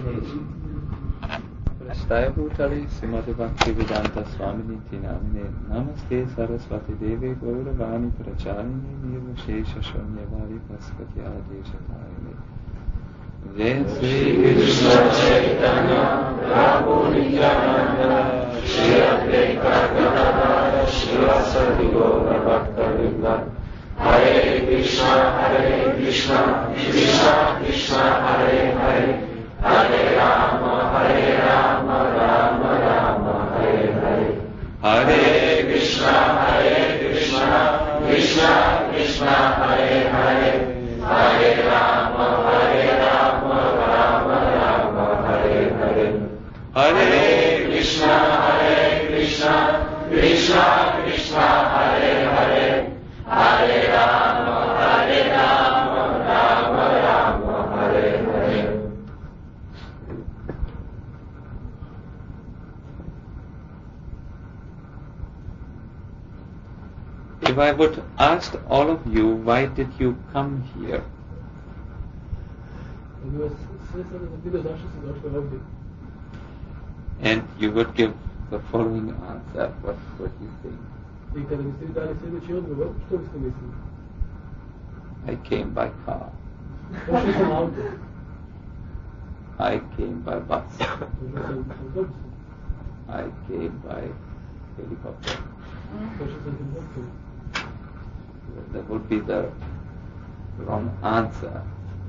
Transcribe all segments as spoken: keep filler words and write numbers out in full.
Prasthaya Bhutale Srimati Bhaktivedanta Swaminiti Namine Namaste Saraswati Devi Gauravani Pracharine Nirvashesha Shanyavari Paspati Adeshatayane Jai Sri Krishna Chaitanya Prabhu Nityananda Shri Advaita Gadadhara Srivasadi Gaura Bhaktavinda Hare Krishna Hare Krishna Krishna Krishna Hare Hare Hare Rama Hare Rama Rama Rama Hare Hare Hare Krishna Hare Krishna Krishna Krishna Hare Hare Hare Rama Hare Rama Rama Rama Hare Hare Hare Krishna Hare Krishna Krishna Krishna Hare Hare Hare Rama Hare Rama Rama Rama Hare Hare. If I would ask all of you, why did you come here? And you would give the following answer, what would you think? I came by car. I came by bus. I came by helicopter. That would be the wrong answer.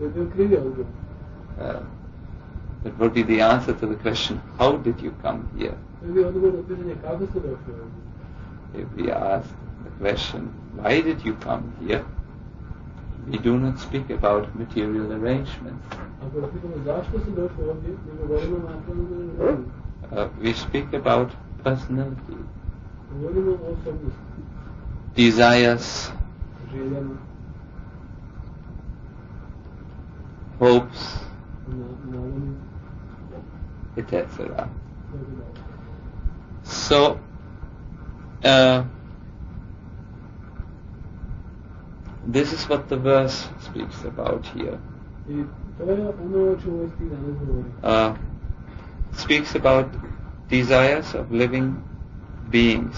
Uh, that would be the answer to the question, how did you come here? If we ask the question, why did you come here? We do not speak about material arrangements. Uh, we speak about personality, desires, hopes, et cetera. So, uh, this is what the verse speaks about here. Uh, speaks about desires of living beings.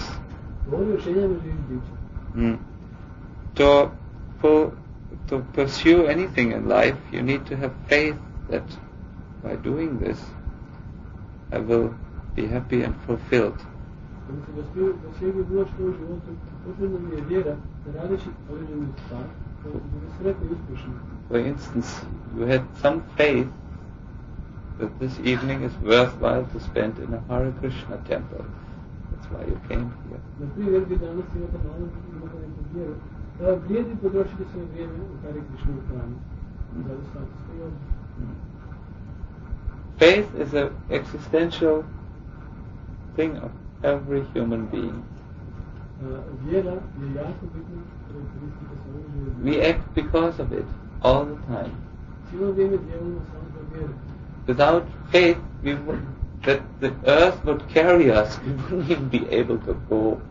Mm. To, for, to pursue anything in life, you need to have faith that by doing this, I will be happy and fulfilled. For instance, you had some faith that this evening is worthwhile to spend in a Hare Krishna temple. That's why you came here. Faith is an existential thing of every human being. We act because of it all the time. Without faith, we would, that the earth would carry us, we wouldn't even be able to go.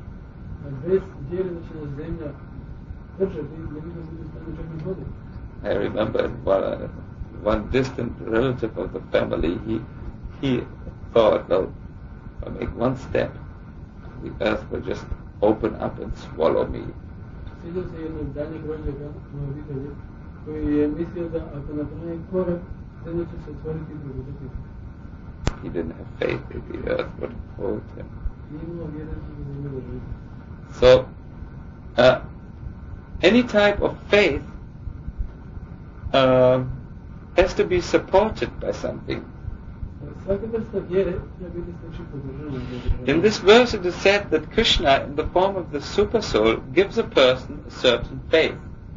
I remember one, uh, one distant relative of the family, he, he thought, well, if I make one step, the earth will just open up and swallow me. He didn't have faith that the earth would hold him. So, uh, any type of faith uh, has to be supported by something. In this verse it is said that Krishna, in the form of the Super Soul, gives a person a certain faith.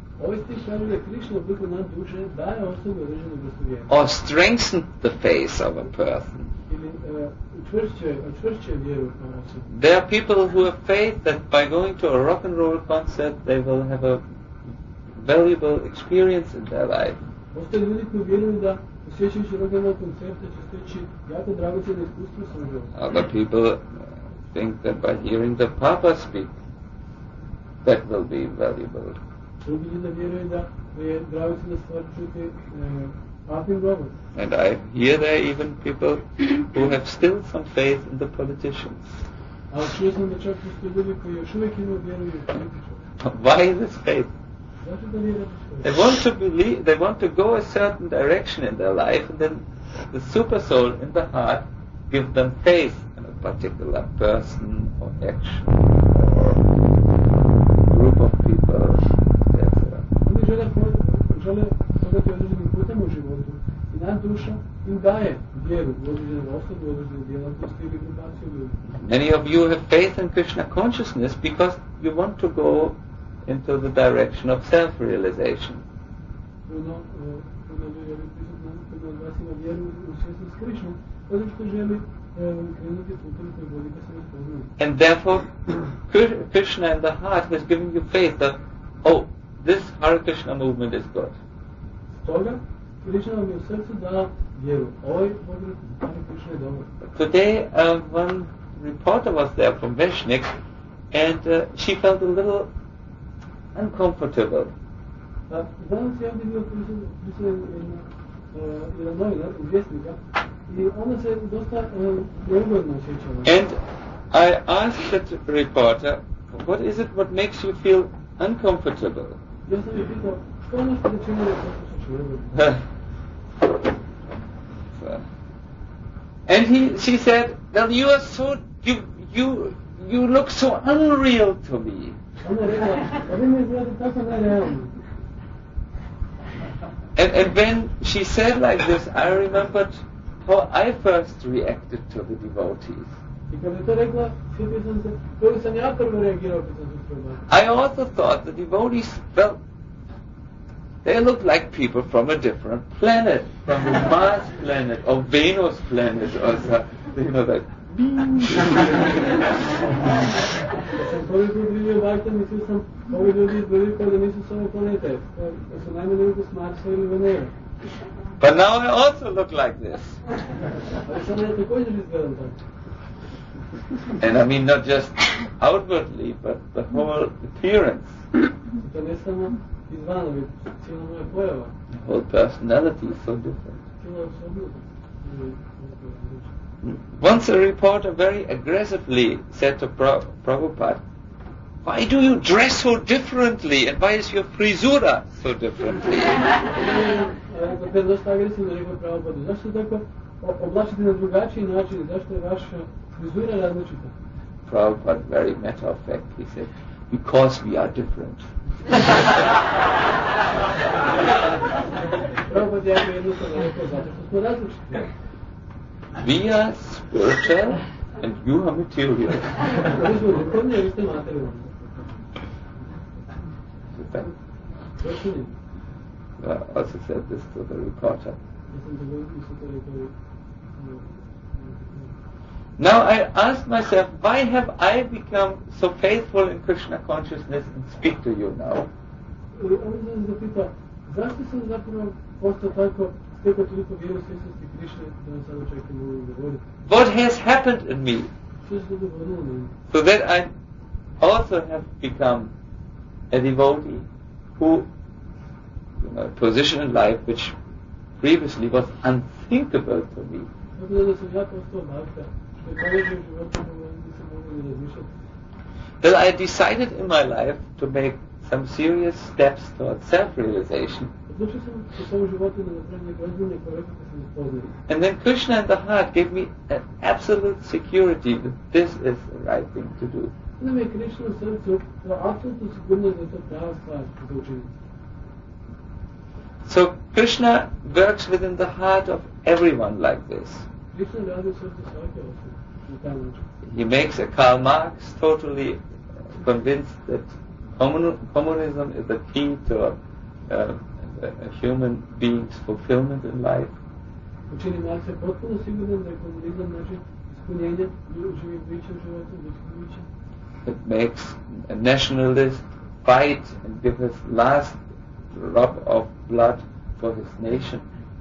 Or strengthens the faith of a person. There are people who have faith that by going to a rock and roll concert they will have a valuable experience in their life. Other people think that by hearing the Papa speak, that will be valuable. And I hear there even people who have still some faith in the politicians. Why this faith? They want to believe, they want to go a certain direction in their life, and then the super soul in the heart gives them faith in a particular person or action or group of people, et cetera. Many of you have faith in Krishna consciousness because you want to go into the direction of self-realization. And therefore, Krishna in the heart has given you faith that, oh, this Hare Krishna movement is good. Today, uh, one reporter was there from Veshnik, and uh, she felt a little uncomfortable. And I asked that reporter, what is it what makes you feel uncomfortable? And he, she said, well, you are so, you, you, you look so unreal to me. And, and when she said like this, I remembered how I first reacted to the devotees. I also thought the devotees, well, they look like people from a different planet, from a Mars planet or Venus planet or so, you know, that. But now I also look like this. And I mean not just outwardly, but the whole appearance. The whole personality is so different. Once a reporter very aggressively said to Pra- Prabhupada, why do you dress so differently and why is your frisura so differently? Prabhupada, very matter of fact, he said, because we are different. We are spiritual and you are material. I also said this to the reporter. Now I ask myself, why have I become so faithful in Krishna consciousness and speak to you now? What has happened in me? So that I also have become a devotee who, you know, a position in life which previously was unthinkable to me. That I decided in my life to make some serious steps towards self-realization. And then Krishna in the heart gave me an absolute security that this is the right thing to do. So Krishna works within the heart of everyone like this. He makes a Karl Marx totally convinced that communism is the key to uh, a human being's fulfillment in life. It makes a nationalist fight and give his last drop of blood for his nation.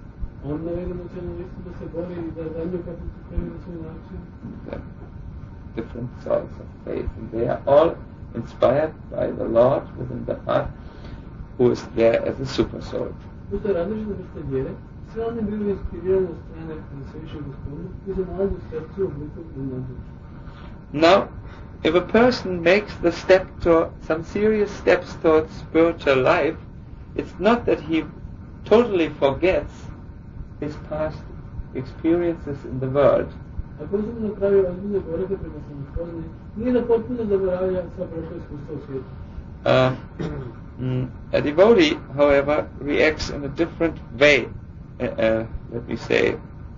Different sorts of faith, and they are all inspired by the Lord within the heart, who is there as a super soul. Sve one bili inspirirane od strane Svećeg Gospodina i se nalazi u srcu obliku u nadzoru. Now, if a person makes the step to some serious steps towards spiritual life, it's not that he totally forgets his past experiences in the world. Ako uzmemo na kraju razbune korake prema samospoznaju, nije da potpuno zaboravlja sva prošla iskustva u svijetu. Uh, mm, a devotee, however, reacts in a different way. Uh, uh, let me say,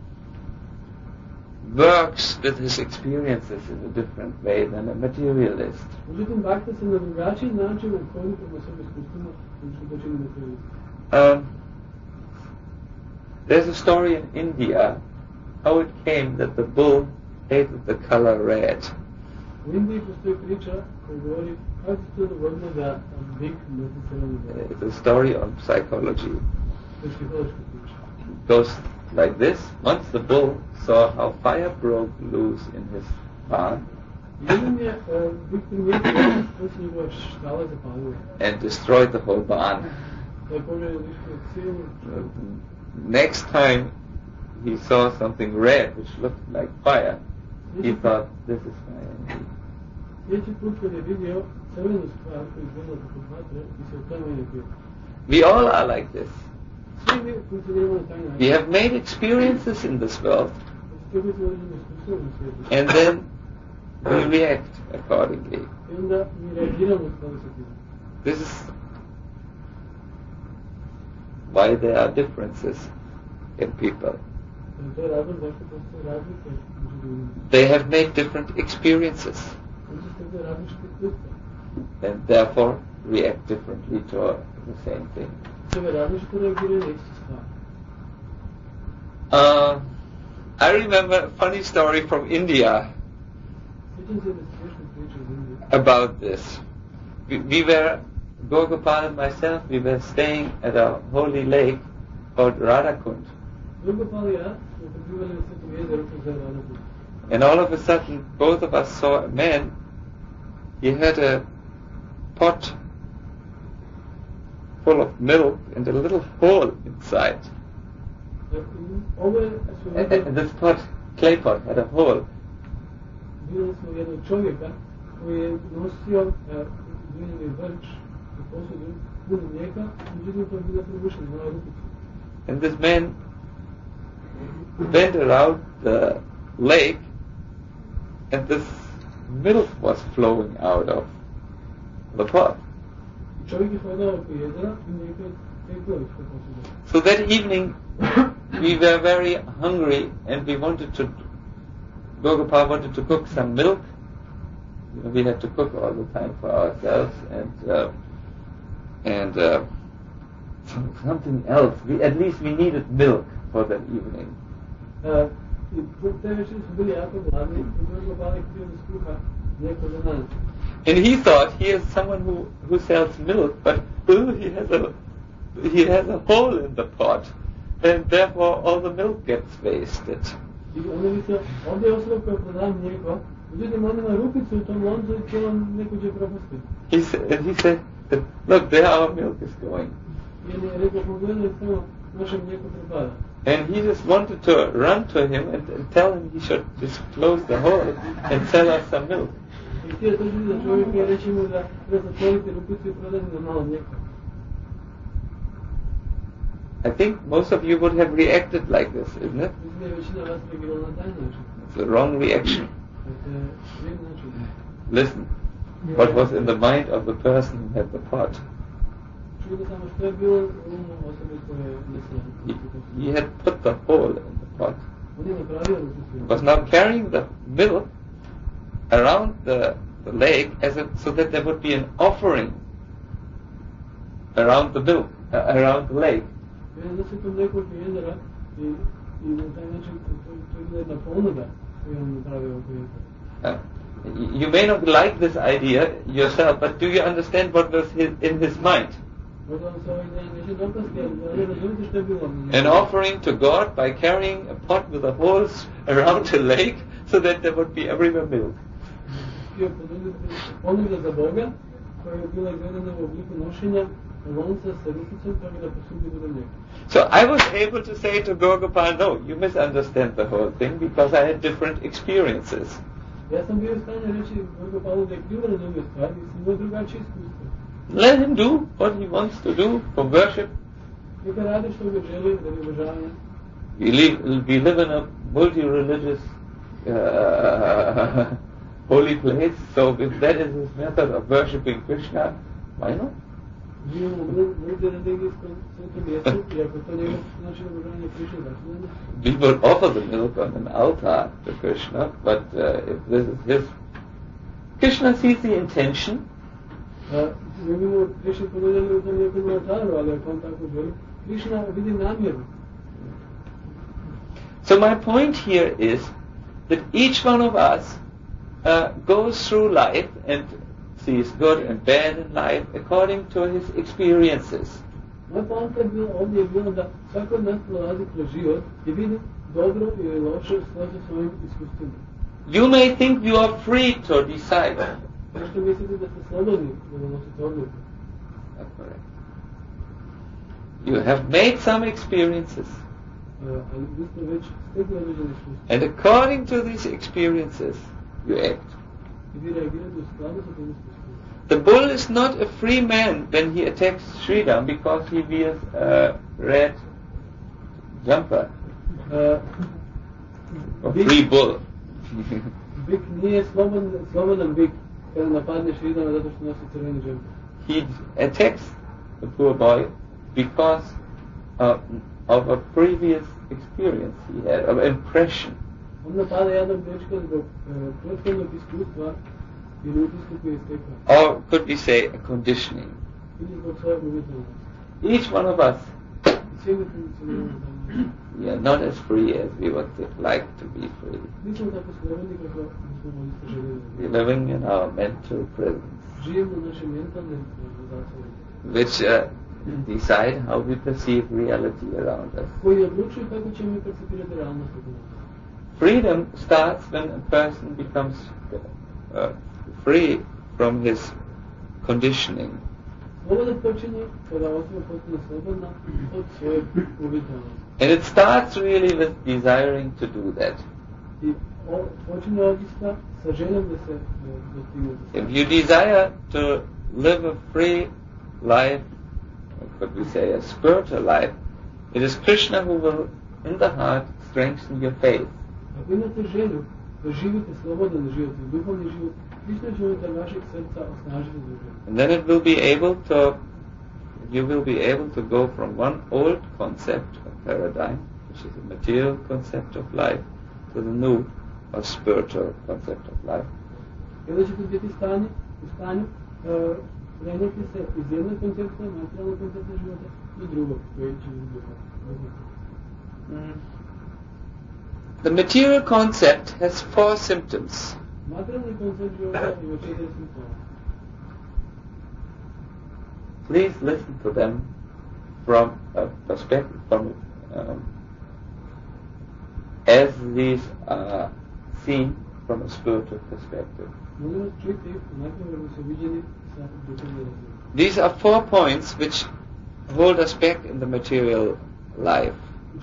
works with his experiences in a different way than a materialist. Međutim, bakta se na drugačiji način ophodí prema svojim iskustvima, što to čini materialist. Um, there's a story in India how it came that the bull hated the color red. U Indiji postoji priča koja govori kako se to dogodilo da bik nosi crvenu boju. It's a story on psychology. To je psihološka priča. It goes like this. Once the bull saw how fire broke loose in his barn Jednom je bik primijetio kako se njegova štala zapalila. and destroyed the whole barn. Da je poželio lišio cijelu štalu. Next time he saw something red which looked like fire, he thought, this is my enemy. Sljedeći put kad je vidio crvenu stvar koju izgleda poput vatre i se to meni pio. We all are like this. Svi mi funkcioniramo na taj način. We have made experiences in this world, Znači, to je iskustvo u svijetu. and then we react accordingly. I onda mi reagiramo u skladu sa tim. This is why there are differences in people. To je razlog zašto postoje razlike među ljudima. They have made different experiences Oni su stekli različite iskustva. and therefore react differently to the same thing. Sebe različito reagiraju na istu stvar. Uh, I remember a funny story from India Sjećam se da se smiješne priče iz Indije. about this. We, we were, Gogopal and myself, we were staying at a holy lake called Radhakund. Gogopal i ja smo prebivali na Svetom jezeru koje se zove Radhakund. And all of a sudden, both of us saw a man. He had a pot full of milk and a little hole inside. Ovo je smo And, vidjeli, and this pot, clay pot, had a hole. vidjeli smo jednog čovjeka koji je nosio glineni vrč u posudu puno mlijeka, međutim to je bilo probušeno, imala rupicu. And this man went around the lake, and this milk was flowing out of the pot. Čovjek je hodao oko jezera i mlijeko je teklo iz tog posuda. So that evening, we were very hungry, and we wanted to, Gogopal wanted to cook some milk. You know, we had to cook all the time for ourselves, and uh, and uh, something else. We, at least we needed milk for that evening. Uh, I te večeri su bili jako gladni i Gogopal je htio da skuha mlijeko za nas. And he thought he is someone who, who sells milk, but oh, he has a he has a hole in the pot, and therefore all the milk gets wasted. I onda mislio, ovdje je osoba koja prodaje mlijeko, međutim on ima rupicu u tom loncu i cijelo mlijeko će propustiti. He said, and he said, look, there our milk is going. I on je rekao, pogledaj samo, naše mlijeko propada. And he just wanted to run to him and, and tell him he should just close the hole and sell us some milk. I htio je dođi za čovjeka i reći mu da treba zatvoriti rupicu i prodati na malo mlijeka. I think most of you would have reacted like this, isn't it? Mislim da je većina vas reagirala na taj način. It's a wrong reaction. To je kriv način. Listen, what was in the mind of the person who had the pot? Čujte samo što je bilo u umu osobe koje je mislila. He, he had put the hole in the pot. On je napravio rupicu. Was now carrying the milk around the, the lake as a, so that there would be an offering around the milk, uh, around the lake. I onda se to mlijeko oko jezera i, i na taj način to, to je bila jedna ponuda koju on napravio oko jezera. Uh, you may not like this idea yourself, but do you understand what was his, in his mind? Možda vam se ova ideja neće dopasti, ali razumite što je bilo. An offering to God by carrying a pot with a holes around the lake so that there would be everywhere milk. Htio ponuda za Boga koja je bila izvedena u obliku nošenja So I was able to say to Gauragopal, no, you misunderstand the whole thing because I had different experiences. Ja sam bio u stanju reći Gauragapalu da je krivo razumio stvar, jer sam imao drugačije iskustvo. Let him do what he wants to do for worship. Neka radi što ga želi, da je obožavanje. We live, we live in a multi-religious uh, holy place, so if that is his method of worshipping Krishna, why not? We will offer the milk on an altar to Krishna, but uh, if this is his... Krishna sees the intention. So my point here is that each one of us uh, goes through life and sees good and bad in life according to his experiences. You may think you are free to decide. That's correct. You have made some experiences. And according to these experiences, you act. The bull is not a free man when he attacks Sridham because he wears a red jumper. Uh, a free bull. Bik nije slobodan, slobodan bik kada napadne Sridhama zato što nosi crveni džemper. He attacks the poor boy because uh, of a previous experience he had, of impression. On napada jednog dečka zbog prethodnog iskustva ili utisku koji je stekao. Or could we say a conditioning? Ili zbog svoje uvjetovanosti. Each one of us, Svi mi funkcioniramo tamo. we are not as free as we would like to be free. Nismo tako slobodni kako bismo možda željeli. We're living in our mental prisons, Živimo u našem mentalnim zatvorima. which uh, decide how we perceive reality around us. Koji odlučuju kako ćemo mi percipirati realnost oko nas. Freedom starts when a person becomes uh, free from his conditioning. Sloboda počinje kada osoba postane slobodna od svoje uvjetovanosti. And it starts really with desiring to do that. I počinje odista sa željom da se dostigne. If you desire to live a free life, or could we say a spiritual life, it is Krishna who will, in the heart, strengthen your faith. Ako imate želju da živite slobodan život, duhovni život, Krishna će unutar vašeg srca osnažiti dušu. And then it will be able to, you will be able to go from one old concept of paradigm, which is a material concept of life, to the new or spiritual concept of life. I onda ćete biti stanje, u stanju uh, prenijeti se iz jednog koncepta, materijalnog koncepta života, do drugog, koji će biti duhovni. Mm. The material concept has four symptoms. Materijalni koncept života ima četiri simptoma. Please listen to them from a perspective, from um, as these are seen from a spiritual perspective. These are four points which hold us back in the material life.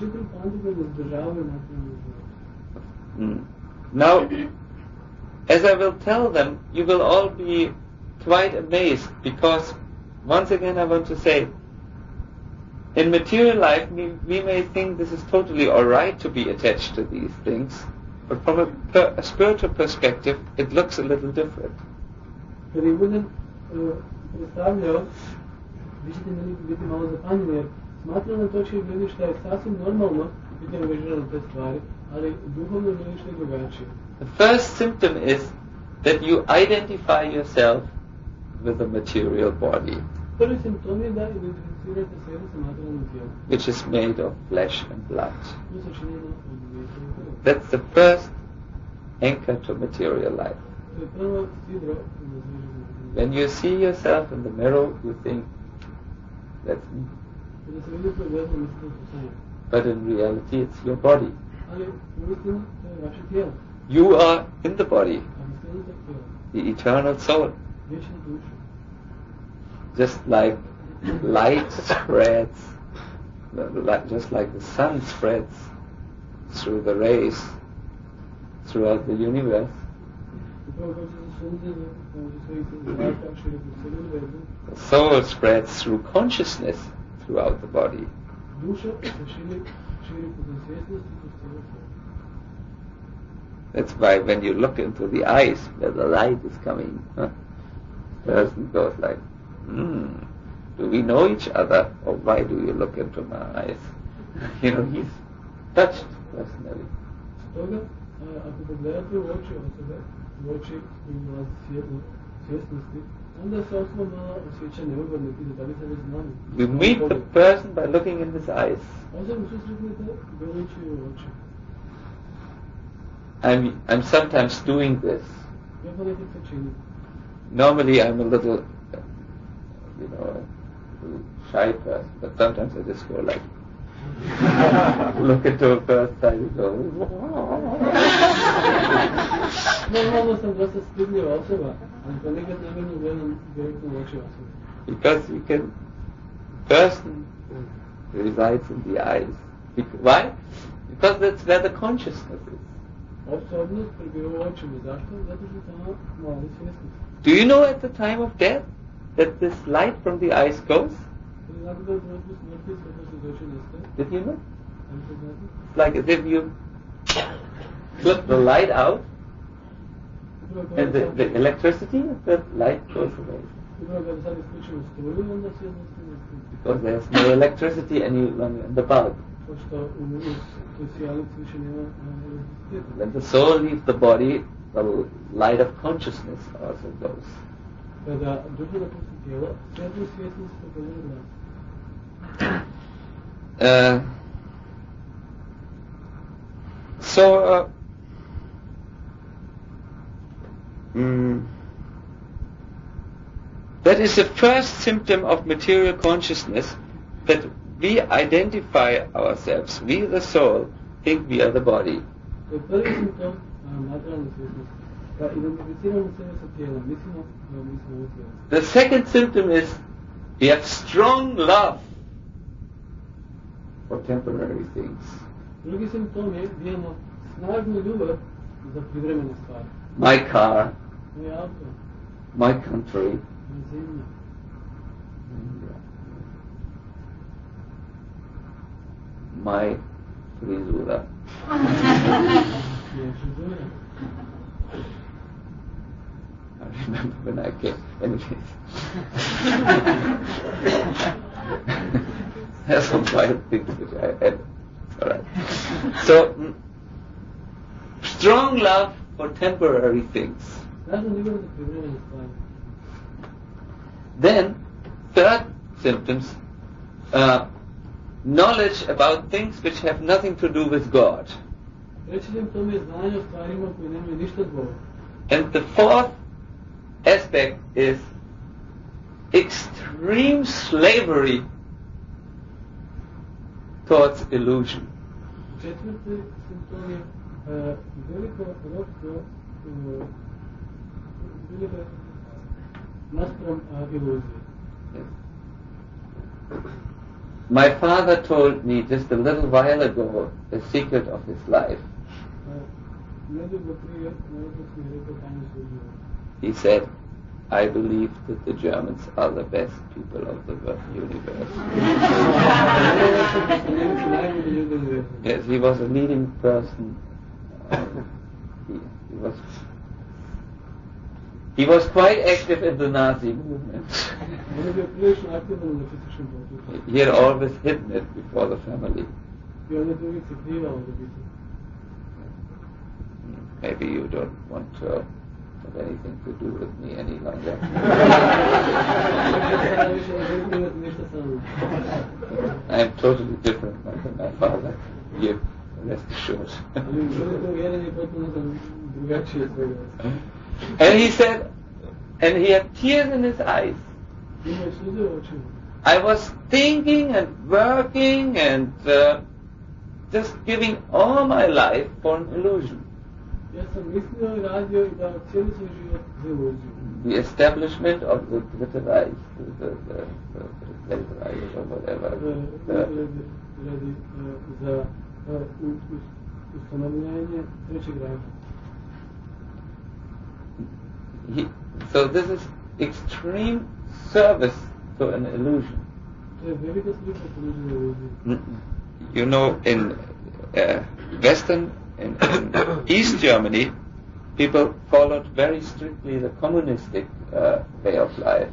Mm. Now, as I will tell them, you will all be quite amazed because, once again I want to say, in material life we, we may think this is totally alright to be attached to these things, but from a, per, a spiritual perspective it looks a little different. Kad ih budem predstavljao, vi ćete meni biti malo zapanjeni, jer smatram na točke gledišta je sasvim normalno biti angažiran na te stvari, ali duhovno gledište je drugačije. The first symptom is that you identify yourself with the material body, Prvi simptom je da identificirate sebe sa materijalnim tijelom, which is made of flesh and blood. to je sačinjeno od mesa i krvi. That's the first anchor to material life. To je prvo sidro na životu. When you see yourself in the mirror, you think, that's me. Kada se vidite u ogledalu, mislite da sam ja. But in reality, it's your body. Ali uistinu to je vaše tijelo, You are in the body, a vi ste unutar tijela, the eternal soul. vječna duša. Just like light spreads, just like the sun spreads through the rays throughout the universe. The soul spreads through consciousness throughout the body. That's why when you look into the eyes where the light is coming, huh, the person goes like, hmm, do we know each other, or why do you look into my eyes? You know, he's touched personally. Ако погледате в очи osobe, u oči ulazi svjetlo svjesnosti, onda se osoba malo osjeća neugodno i pita da li se već znali. You meet the person by looking in his eyes. Osobu susretnete gledajući u oči. I'm I'm sometimes doing this. Ja ponekad to činim. Normally I'm a little, you know, a little shy person, but sometimes I just go like, look into a person's eye and go, Normalno sam dosta stidljiva osoba, ali ponekad namjerno gledam direktno u oči osobe. Because you can, person resides in the eyes. Why? Because that's where the consciousness is. Osobnost prebiva u očima. Zašto? Zato što tamo mali svjesnost. Do you know at the time of death that this light from the eyes goes? Did you know? It's like as if you flip the light out and the, the electricity of the light goes away. Because there's no electricity any longer in the bulb. When the soul leaves the body, the light of consciousness also goes. Uh, so, uh, mm, that is the first symptom of material consciousness, that we identify ourselves, we the soul, think we are the body. The second symptom is we have strong love for temporary things. My car, my country, my frisura. I remember when I came. Anyways. There's some wild things which I had. Alright. So, mm, strong love for temporary things. Then, third symptoms, uh, knowledge about things which have nothing to do with God. And the fourth aspect is extreme slavery towards illusion. My father told me just a little while ago the secret of his life. He said, I believe that the Germans are the best people of the universe. Yes, he was a leading person. Um, he, he was he was quite active in the Nazi movement. He had always hidden it before the family. Maybe you don't want to have anything to do with me any longer. I am totally different than my father. You rest assured. And he said, and he had tears in his eyes. I was thinking and working and uh, just giving all my life for an illusion. the establishment of the Dritte Reich, the, the, the, the Dritte Reich or whatever. The, за установление Третьего Рейха. He, so this is extreme service to an illusion. You know, in uh, Western, in, in East Germany, people followed very strictly the communistic uh, way of life.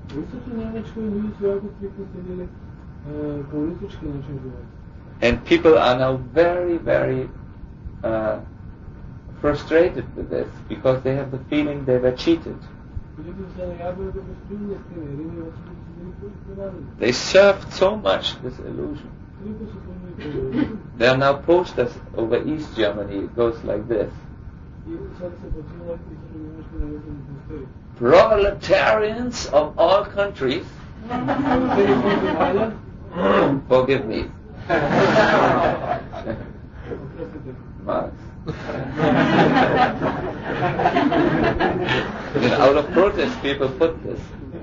And people are now very, very uh, frustrated with this because they have the feeling they were cheated. They served so much this illusion. There are now posters over East Germany. It goes like this: proletarians of all countries, forgive me. Marx. And out of protest, people put this.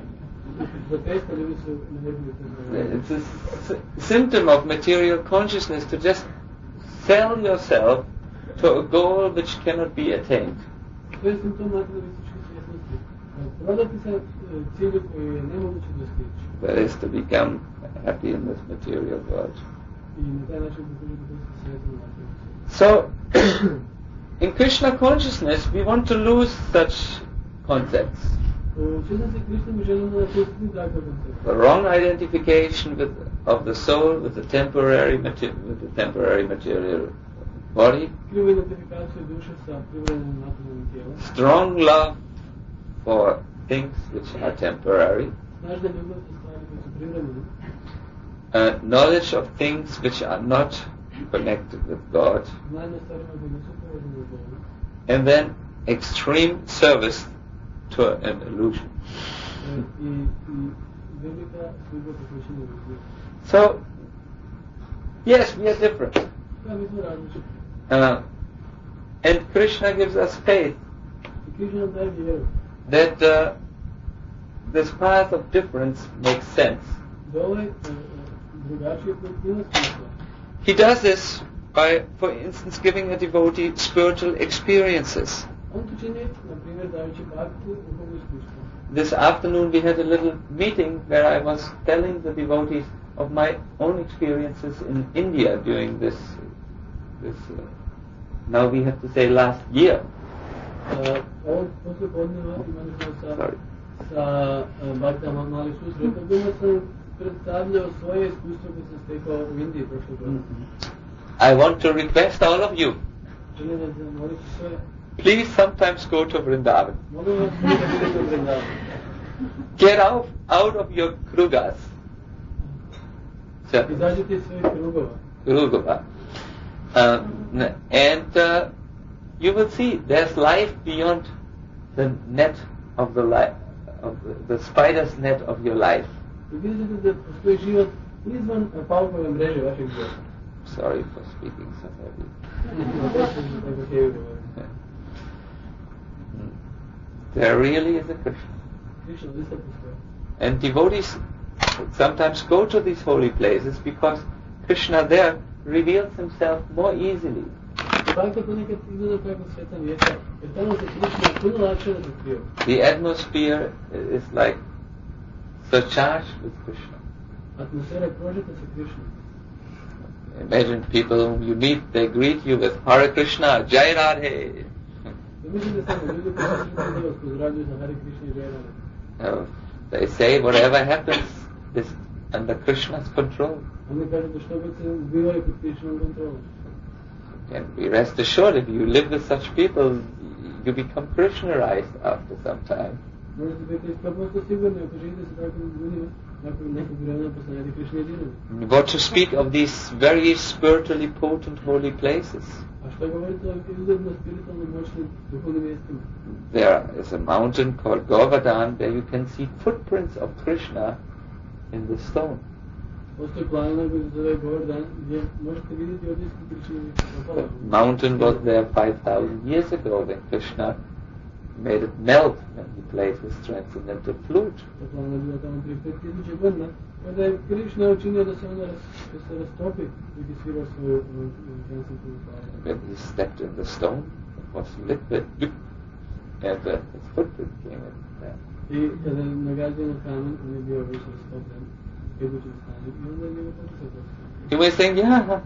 It's a s- symptom of material consciousness to just sell yourself to a goal which cannot be attained. That is to become happy in this material world. So, in Krishna consciousness, we want to lose such concepts. The wrong identification with, of the soul with the temporary mater- with the temporary material body. Strong love for things which are temporary. Uh, knowledge of things which are not connected with God. And then extreme service to an illusion. So, yes, we are different. Uh, and Krishna gives us faith that uh, this path of difference makes sense. He does this by, for instance, giving a devotee spiritual experiences. This afternoon we had a little meeting where I was telling the devotees of my own experiences in India during this, this uh, now we have to say last year. Uh, Sorry. I want to request all of you, please sometimes go to Vrindavan. Get out, out of your krugas. Krugava. Uh, and uh, you will see there's life beyond the net of the life, of the, the spider's net of your life. Sorry for speaking so heavy. There really is a Krishna. And devotees sometimes go to these holy places because Krishna there reveals himself more easily. The atmosphere is like surcharged with Krishna. Imagine people whom you meet, they greet you with Hare Krishna, Jai Radhe. Uh, they say whatever happens is under Krishna's control. And we rest assured, if you live with such people, you become Krishnaized after some time. What to speak of these very spiritually potent holy places? There is a mountain called Govardhan where you can see footprints of Krishna in the stone. The mountain was there five thousand years ago when Krishna made it melt when he played his transcendental flute. Kada je Krishna učinio da se ona da se rastopi dok je svirao svoju transcendentalnu flautu. When he stepped in the stone, it was liquid, and uh, his footprint came in there. I kada je nagađao na kamen, on je bio više rastopljen, idućim stanjem, i onda je njegov fokus. You may think, yeah,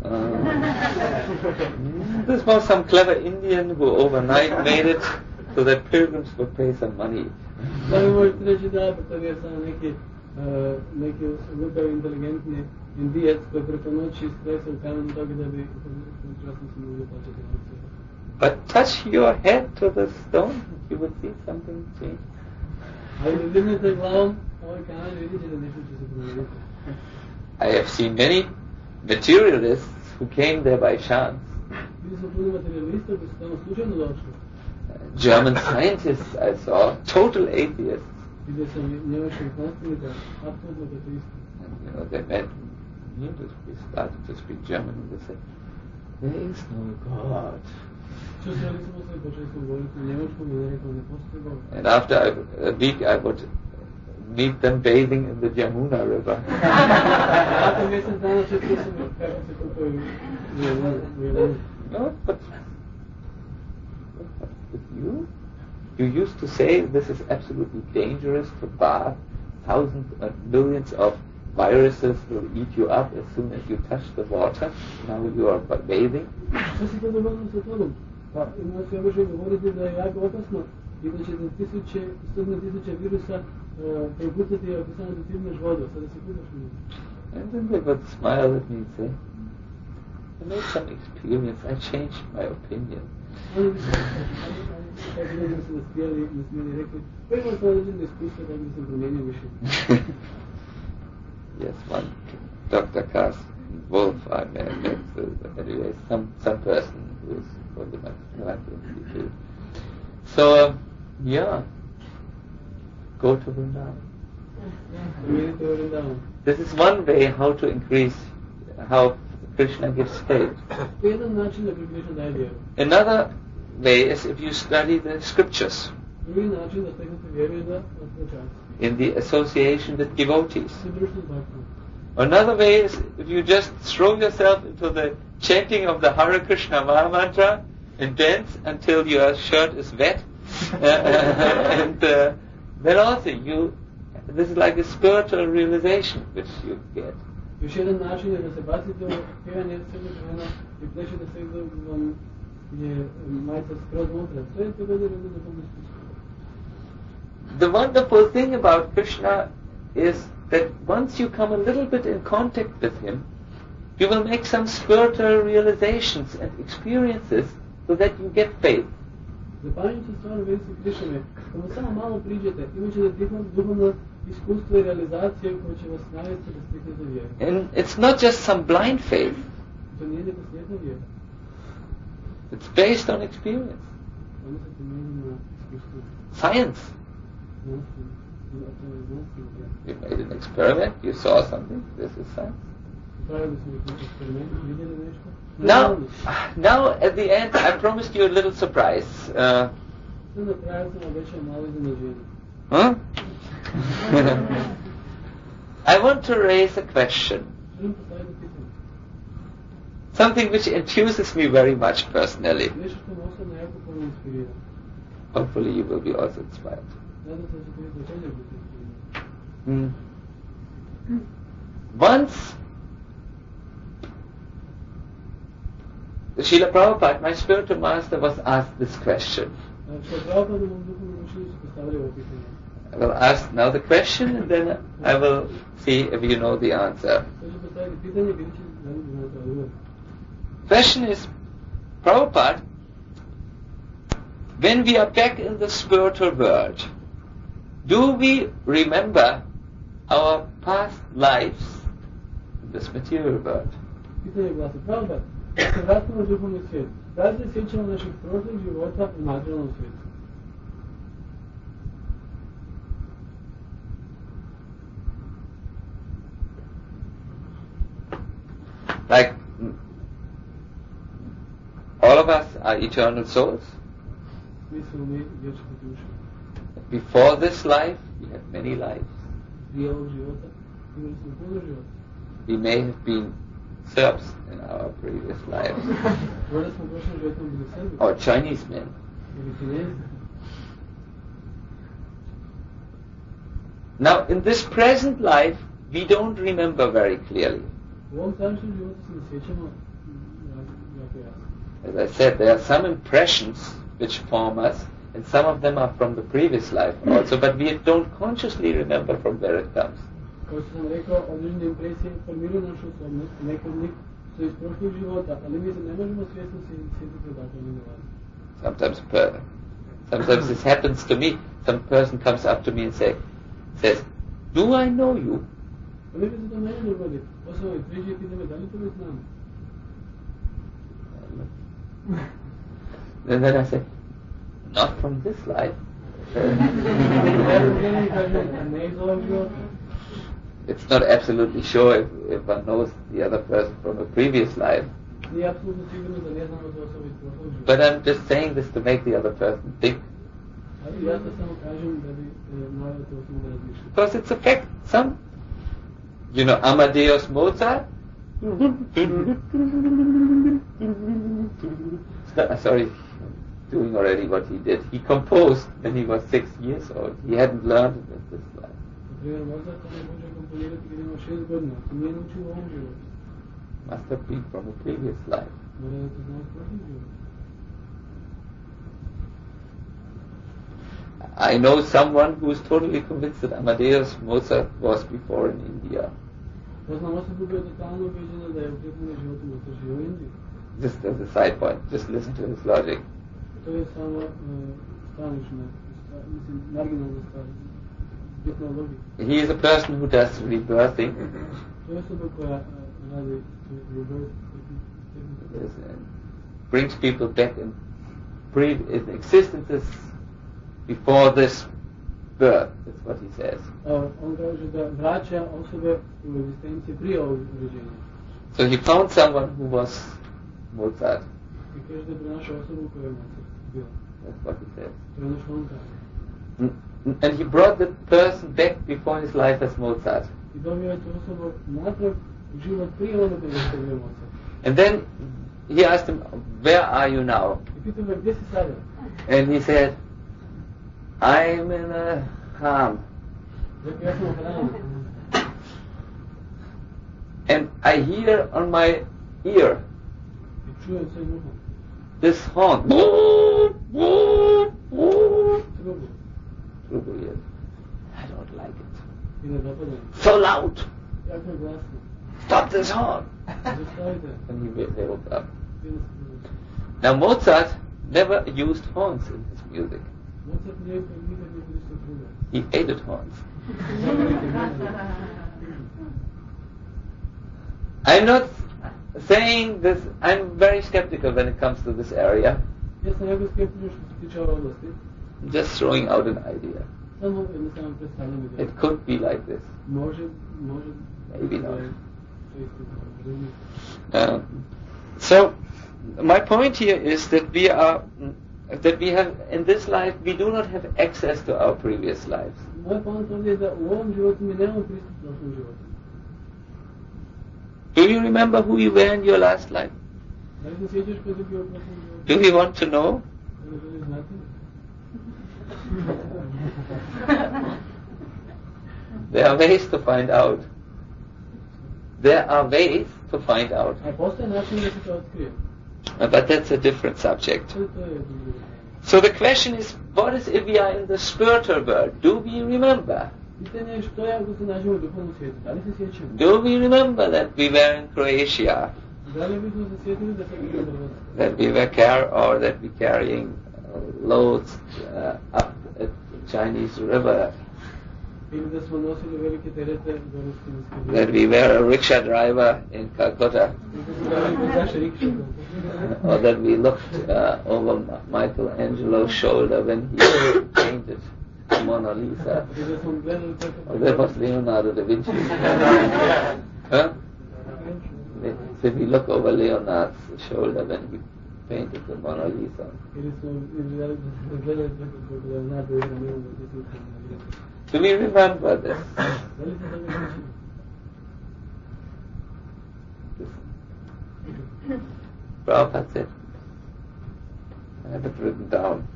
this was some clever Indian who overnight made it so that pilgrims would pay some money. Da vi možete reći da, to je samo neki neki lukavi inteligentni Indijac koji preko noći stresao kamen toga da bi časno se mogli plaćati novce. But touch your head to the stone, you would see something change. Ali da dirnete glavom ovaj kamen, vidjet ćete nešto će se promijeniti. I have seen many materialists who came there by chance. German scientists I saw, total atheists. And, you know, they met me, we started to speak German, and they said, there is no God. And after I, a week I would meet them bathing in the Yamuna River. No, but with you, you used to say this is absolutely dangerous to bath. Thousands and millions of viruses will eat you up as soon as you touch the water. Now you are bathing. I da će za tisuće, stotine tisuće virusa prepustiti ako samo da timneš vodu, sada se kudaš u njegu. And then they would smile at me and say, I made some experience, I changed my opinion. Oni bi se, tako da bi se nasmijali i rekli, pa imam sam određene iskustva, tako da sam promijenio mišljenje. Yes, one Doctor Carsten Wolf, I met, uh, anyway, some, some person who is for the Institute. So, um, yeah, go to Vrindavan. This is one way how to increase, how Krishna gives faith. Another way is if you study the scriptures in the association with devotees. Another way is if you just throw yourself into the chanting of the Hare Krishna Maha Mantra and dance until your shirt is wet. and uh, then also you, this is like a spiritual realization which you get. Još jedan način je da se bacite u pjevanje Svetog Ivana i plešete sve dok vam je majica skroz unutra. To je također jedno duhovno iskustvo. The wonderful thing about Krishna is that once you come a little bit in contact with him, you will make some spiritual realizations and experiences so that you get faith. Zapanjujući stvarno vezi s Krišnome, kada samo malo priđete, imat ćete duhovno iskustvo i realizacije koje će vas navesti da stiknete vjeru. And it's not just some blind faith. To nije neka slijedna vjera. It's based on experience. Ono se temelji na iskustvu. Science. You made an experiment, you saw something, this is science. Now, now at the end I promised you a little surprise. Uh, huh? I want to raise a question. Something which enthuses me very much personally. Hopefully you will be also inspired. Hmm. Once, Srila Prabhupada, my spiritual master, was asked this question. I will ask now the question and then I will see if you know the answer. Question is, Prabhupada, when we are back in the spiritual world, do we remember our past lives in this material world? Like, all of us are eternal souls. smisao mi vječne duše. Before this life, we had many lives. Prije ovog života imali smo puno života. We may have been Serbs in our previous lives, Možda smo prošlim životom bili Srbi. or Chinese men. Ili Kinezi. Now, in this present life, we don't remember very clearly. U ovom sadašnjem životu se ne sjećamo jako jasno. As I said, there are some impressions which form us, and some of them are from the previous life also, but we don't consciously remember from where it comes. Kao što sam rekao, određene impresije formiraju našu osobnost, neke od njih su iz prošlih života, ali mi se ne možemo svjesno sjetiti odakle oni dolaze. Sometimes, per, sometimes this happens to me. Some person comes up to me and say, says, "Do I know you?" Ponekad se to meni dogodi. Osoba i priđe i pita me, da li to već znam? And then I say, "Not from this life." It's not absolutely sure if, if one knows the other person from a previous life. But I'm just saying this to make the other person think. Because it's a fact. Some, you know, Amadeus Mozart. Sorry, doing already what he did. He composed when he was six years old. He hadn't learned it at this life. Must have been from a previous life. I know someone who is totally convinced that Amadeus Mozart was before in India. Just as a side point, just listen to his logic. He is a person who does rebirthing. Yes, and brings people back in, pre- in existences before this birth. That's what he says. So he found someone who was Mozart. That's what he says. And he brought the person back before his life as Mozart. And then he asked him, "Where are you now?" And he said, "I'm in a ham. And I hear on my ear this horn. I don't like it. So loud. Stop this horn." And he, they woke up. Now Mozart never used horns in his music. He hated horns. I'm not saying this, I'm very skeptical when it comes to this area. I'm just throwing out an idea. It could be like this. Maybe not. Uh, so, my point here is that we are, that we have, in this life, we do not have access to our previous lives. Do you remember who you were in your last life? Do you want to know? There are ways to find out. There are ways to find out. But that's a different subject. So the question is, what is if we are in the spiritual world? Do we remember? Do we remember that we were in Croatia? That we were car or that we carrying uh, loads uh, up at the Chinese river? That we were a rickshaw driver in Calcutta? Or that we looked uh, over Michelangelo's shoulder when he painted Mona Lisa? Or that was Leonardo da Vinci? Huh? Did we look over Leonardo's shoulder when he painted the Mona Lisa. Do we remember this? Prabhupada said, I have it written down.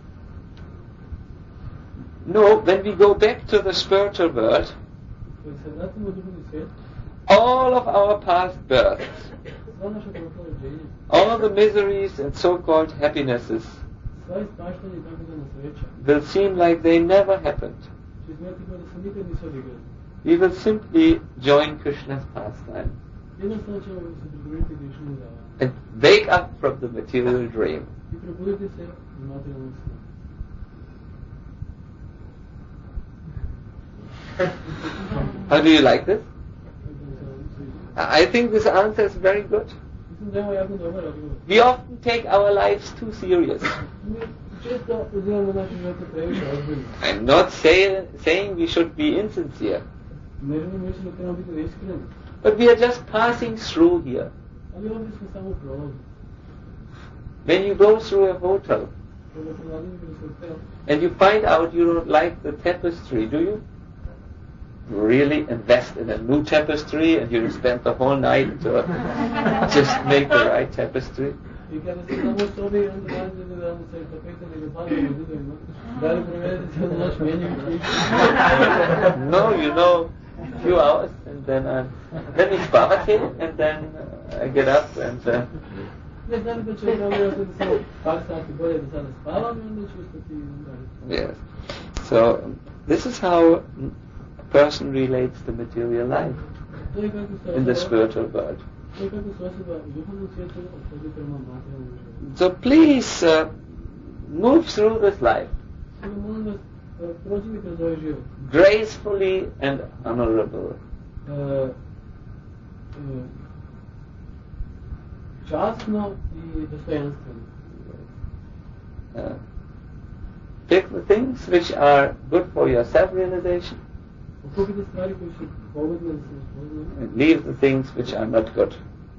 No, when we go back to the spiritual world, all of our past births, all the miseries and so-called happinesses will seem like they never happened. We will simply join Krishna's pastime and wake up from the material dream. How do you like this? I think this answer is very good. We often take our lives too serious. I'm not say, saying we should be insincere, but we are just passing through here. When you go through a hotel and you find out you don't like the tapestry, do you? Really invest in a new tapestry and you spend the whole night to just make the right tapestry? No, you know, a few hours and then uh, then it's spavate and then uh, I get up and uh, yes. So this is how a person relates to material life in the spiritual world. So please uh, move through this life gracefully and honorable. Uh, take the things which are good for your self-realization and leave the things which are not good.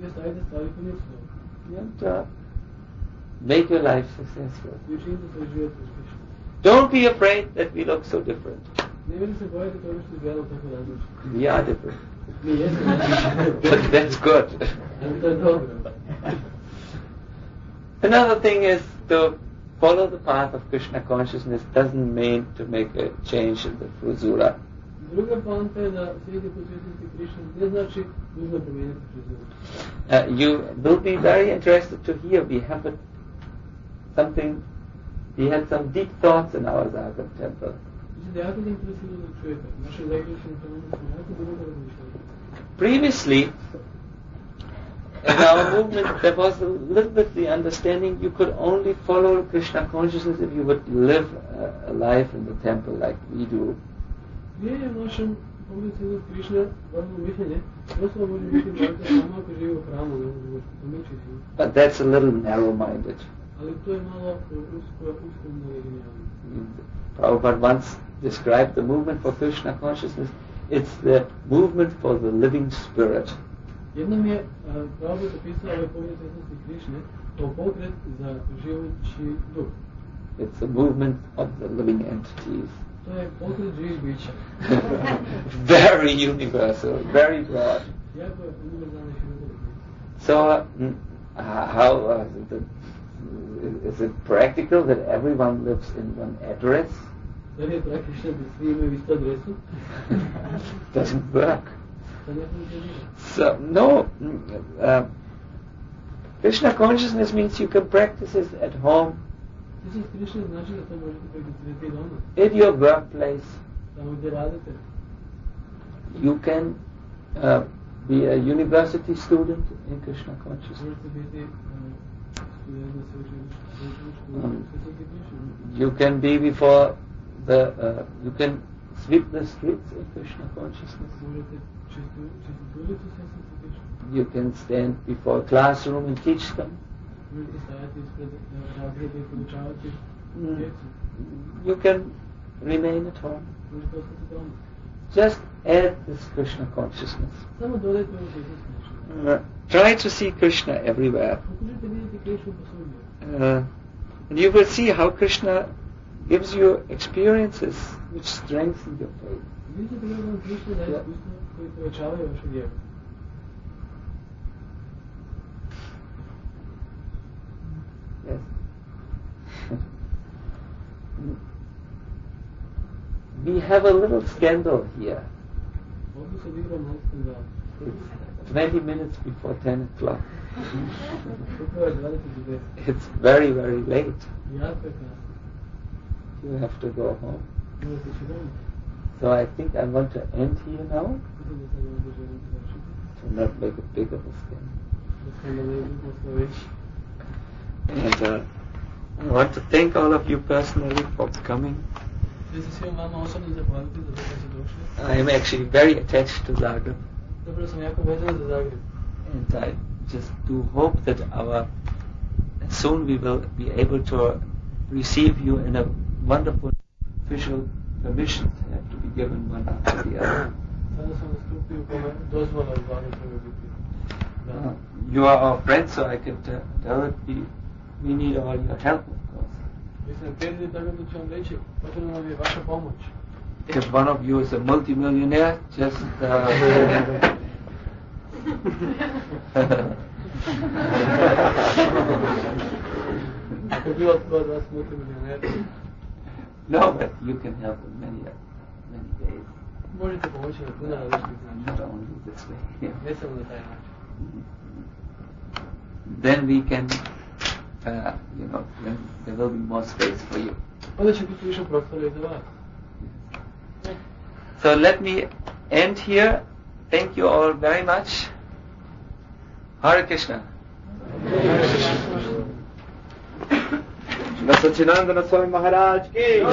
And uh, make your life successful. Don't be afraid that we look so different. We are different. But that's good. Another thing is to follow the path of Krishna consciousness doesn't mean to make a change in the frisura. Uh, you will be very interested to hear we have a, something, we had some deep thoughts in our Zagam temple. Previously, in our movement, there was a little bit the understanding you could only follow Krishna consciousness if you would live a, a life in the temple like we do. But that's a little narrow-minded. Prabhupada once described the movement for Krishna consciousness. It's the movement for the living spirit. It's a movement of the living entities. Very universal, very broad. So, uh, how uh, is, it, is it practical that everyone lives in one address? Doesn't work. So, no. Uh, Krishna consciousness means you can practice it at home, in your workplace. You can uh, be a university student in Krishna consciousness. Um, you can be before the, uh, you can sweep the streets in Krishna consciousness. You can stand before a classroom and teach them. Mm. You can remain at home. Just add this Krishna consciousness. Uh, try to see Krishna everywhere. Uh, and you will see how Krishna gives you experiences which strengthen your faith. Yeah. Yes. We have a little scandal here. It's twenty minutes before ten o'clock. It's very, very late. You have to go home. So I think I want to end here now to not make a big of a scandal. And uh, I want to thank all of you personally for coming. I am actually very attached to Zagreb. And I just do hope that our soon we will be able to receive you in a wonderful official permission. They have to be given one after the other. Uh, you are our friend, so I can t- tell that we, we need all your help, of course. If one of you is a multimillionaire, just uh, no, but you can help in many, many ways. Not only this way. Yeah. Then we can, uh, you know, then there will be more space for you. So let me end here. Thank you all very much. Hare Krishna. Satchidananda Swami Maharaj ki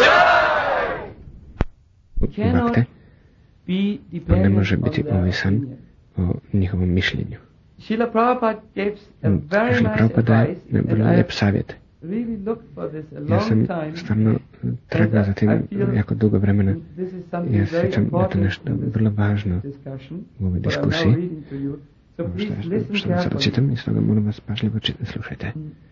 Bhakta, on ne može biti ovisan o njihovom mišljenju. Srila Prabhupada daje nam vrlo lijep savjet. Ja sam stvarno tragao za tim jako dugo vremena. Ja se sjećam da je to nešto vrlo važno u ovoj diskusiji. Ovo što, što vam sad očitam i stoga molim vas pažljivo slušajte.